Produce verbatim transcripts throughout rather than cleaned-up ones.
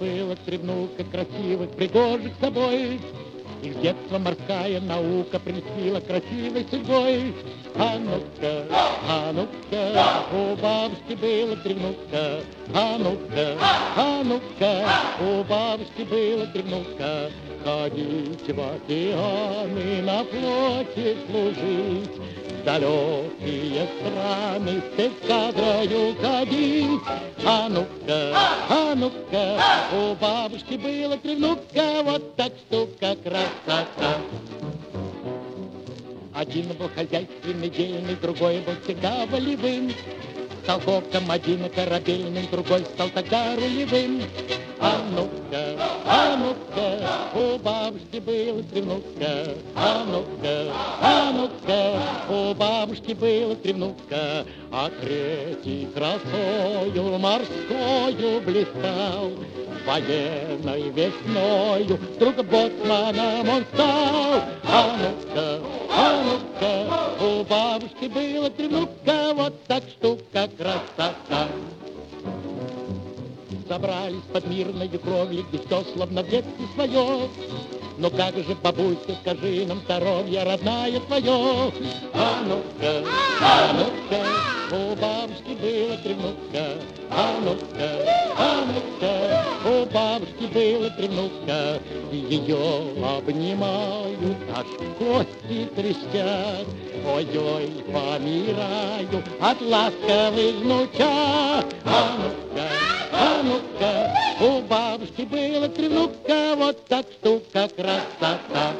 было три внука красивых, пригожих собой. Их с детства морская наука прельстила красивой судьбой. А ну-ка, а ну-ка, у бабушки было три внука. А ну-ка, а ну-ка, у бабушки было три внука. Ходить в океаны на флоте служить, в далекие страны с эскадрою ходить. А ну-ка, а ну-ка, у бабушки было три внука, вот так штука красота. Один был хозяйственный, дельный, другой был всегда волевым. Стал коком один корабельным, другой стал тогда рулевым. А ну-ка, а ну-ка, у бабушки было три внука. А ну-ка, а ну-ка, у бабушки было три внука. А третий красою морскою блистал, военной весною вдруг боцманом он стал. А ну-ка, а ну-ка, у бабушки было три внука, вот так штука красота. Собрались под мирной кровлей, где все словно в детстве свое. Но как же, бабуся, скажи нам здоровье родная твое. А ну-ка, а ну-ка, у бабушки было три внука. А ну-ка, а ну-ка, у бабушки было три внука. Ее обнимают, аж кости трещат. Ой-ой, помираю от ласковых внучат. А ну-ка, а ну-ка, у бабушки было три внука, вот так штука красота.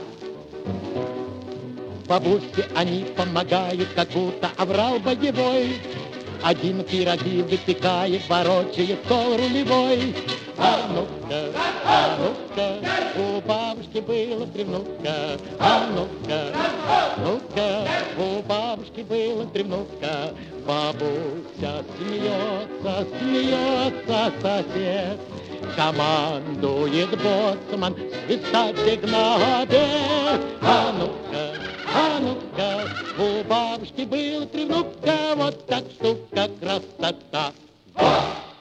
Бабушке они помогают, как будто оврал боевой. Один пироги выпекает, ворочает стол рулевой. А ну-ка, а ну-ка, у бабушки было три внука. А ну-ка, ну-ка, у бабушки было три внука. Бабуся смеется, смеется сосед. Командует боцман, свистать на обед. А ну-ка, а ну-ка, у бабушки было три внука, вот так штука красота.